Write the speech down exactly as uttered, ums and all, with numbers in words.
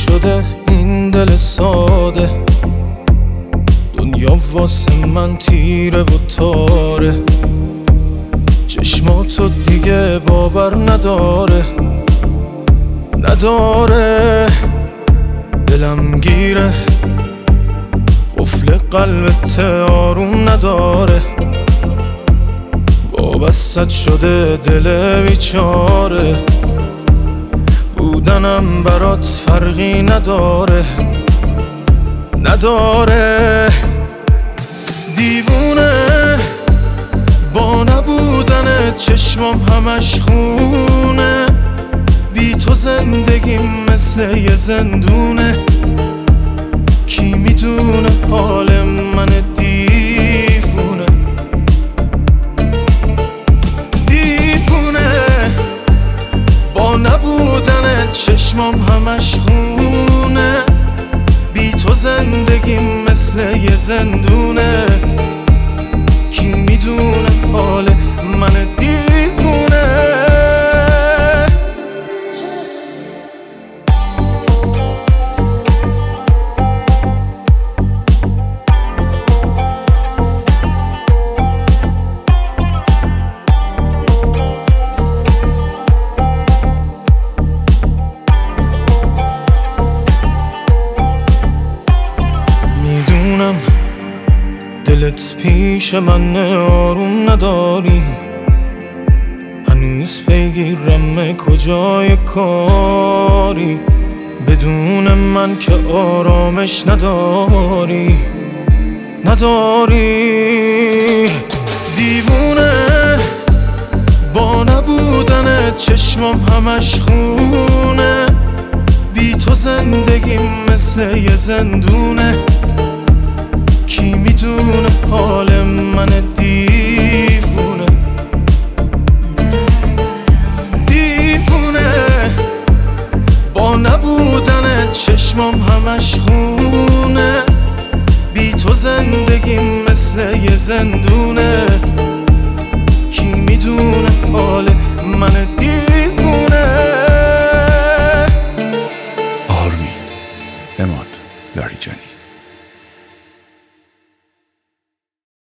شده این دل ساده، دنیا واسه من تیره و تاره، چشماتو دیگه باور نداره نداره دلم گیره، قفل قلبت آروم نداره، وابستت شده دل بیچاره، بودنم برات فرقی نداره نداره دیوونه با نبودن چشمام همش خونه، بی تو زندگیم مثل یه زندونه، کی میدونه حال من دیوونه دیوونه با نبودن چشمام همش خونه، بی تو زندگیم مثل یه زندونه، کی میدونه حال من دیوونه. دلت پیش من آروم نداری، هنوز پیگیرم کجای کاری، بدون من که آرامش نداری نداری دیوونه با نبودن چشمام همش خونه، بی تو زندگیم مثل یه زندونه، کی میدونه حال من دیوونه دیوونه با نبودن چشمام همش خونه، بی تو زندگیم مثل یه زندونه، کی میدونه حال من دیوونه. آرمین، اماد لاریجانی.